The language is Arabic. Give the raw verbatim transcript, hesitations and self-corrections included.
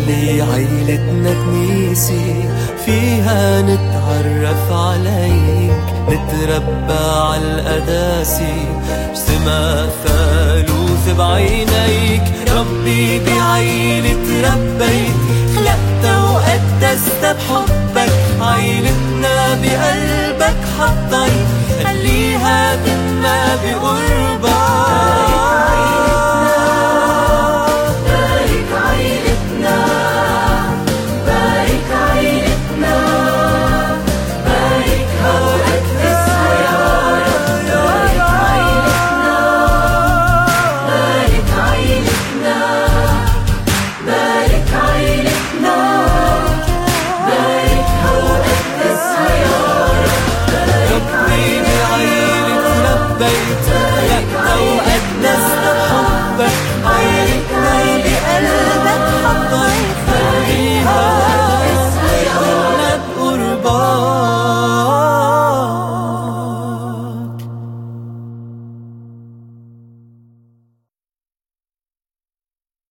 خلي عيلتنا كنيسة فيها نتعرف عليك، نتربى عالقداسة سما ثالوث بعينيك. ربي بعيلة ربيت، خلقت وقدست بحبك، عيلتنا بقلبك حطيت، خليها تنمى بقربك.